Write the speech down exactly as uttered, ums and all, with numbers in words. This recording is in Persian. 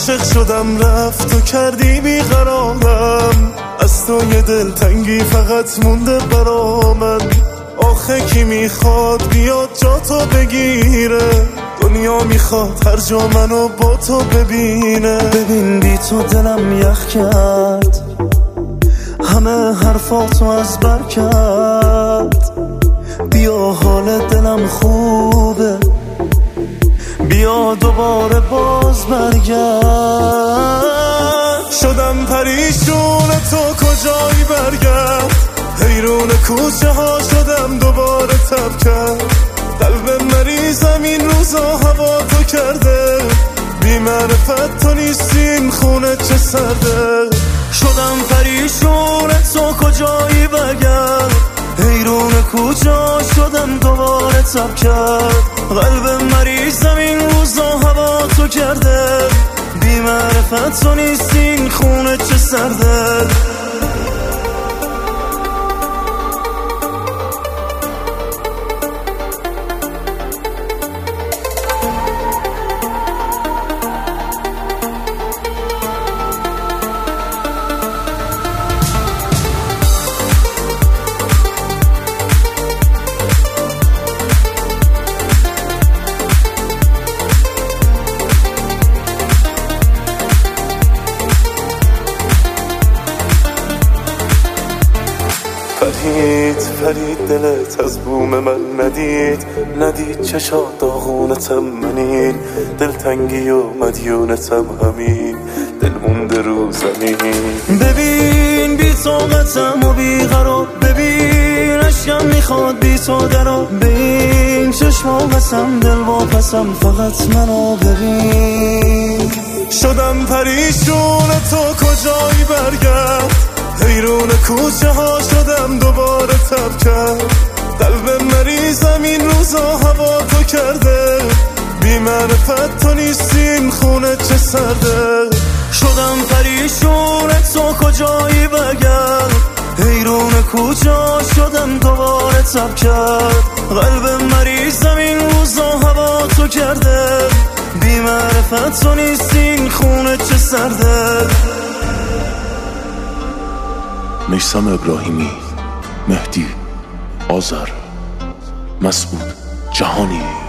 عاشق شدم رفت و کردی بیقرارم، از تو یه دلتنگی فقط مونده برا من. آخه کی میخواد بیاد جا تو بگیره، دنیا میخواد هر جا منو با تو ببینه. ببین بی تو دلم یخ کرد، همه حرفاتو از بر کرد. بیا حال دلم خوبه، بیا دوباره باز برگرد. شدم پریشون تو کجایی برگرد، حیرون کوچه ها شدم دوباره تب کرد. قلب مریضم این روزا هوا تو کرده، بی معرفت تو نیستین خونه چه سرده. شدم پریشون تو کجایی برگرد، حیرون کوچه ها شدم دوباره تب کرد. قلب مریضم این روزا هوا تو کرده، بی معرفت تو نیستین خونه چه سرده. فرید فرید دلت از بوم من ندید، ندید چشات داغونتم منین. دلتنگی و مدیونتم همین، دل مونده رو زمین. ببین بی طاقتم و بی قرار، ببین عشقم میخواد بی تو درا. ببین چشما قسم دل واپسم، فقط منو ببین. شدم پریشون تو کجایی برگرد، حیرون کوچه ها شدم دوباره تب کرد. قلب مریضم این روزا هوا تو کرده، بی معرفت تو نیستین خونه چه سرده. شدم پریشون تو کجایی برگرد، حیرون کوچه ها شدم دوباره تب کرد. قلب مریضم این روزا هوا تو کرده، بی معرفت تو نیستین خونه چه سرده. میثم ابراهیمی، مهدی آذر، مسعود جهانی.